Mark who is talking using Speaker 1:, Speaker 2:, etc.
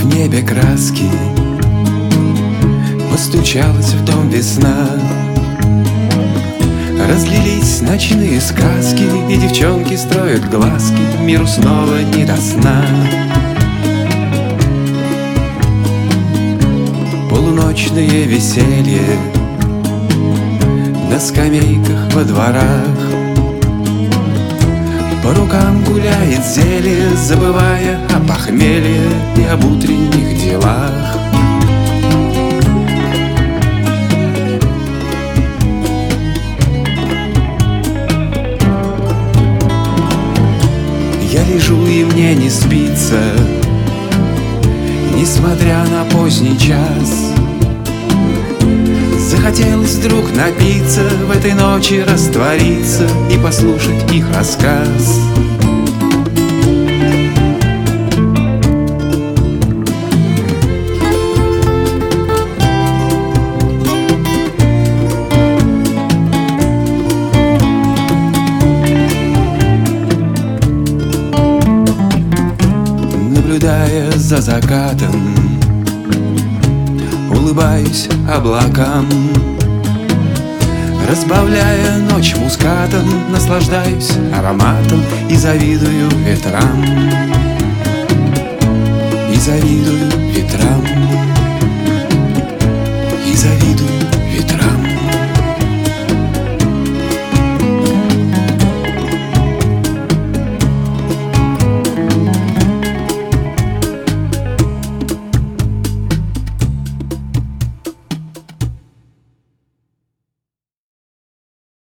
Speaker 1: небе краски, постучалась в дом весна. Разлились ночные сказки, и девчонки строят глазки, миру снова не до сна. Полуночное веселье на скамейках во дворах, по рукам гуляет зелье, забывая о похмелье и об утренних делах. Я лежу, и мне не спится, несмотря на поздний час. Захотелось вдруг напиться, в этой ночи раствориться и послушать их рассказ. Наблюдая за закатом, улыбаюсь облакам, разбавляя ночь мускатом, наслаждаюсь ароматом и завидую ветрам, и завидую ветрам, и завидую